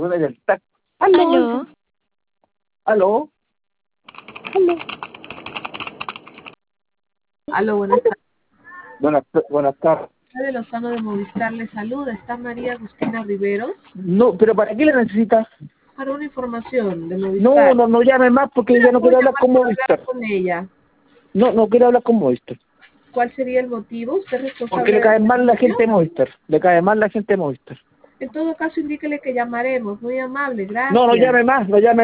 Aló, Aló, aló, aló. Aló, buenas tardes. Buenas tardes. De Lozano de Movistar le saluda. Está María Agustina Riveros No, pero ¿para qué le necesitas? para una información de No, Movistar. no llame más porque ya no Puedo quiero hablar llamar con para hablar Movistar. con ella. No quiero hablar con Movistar. ¿Cuál sería el motivo? ¿Usted es Porque responsable le de la cae mal la servicio? gente de Movistar. Le cae mal la gente de Movistar. En todo caso, indíquele que llamaremos. Muy amable, No gracias. llame más, no llame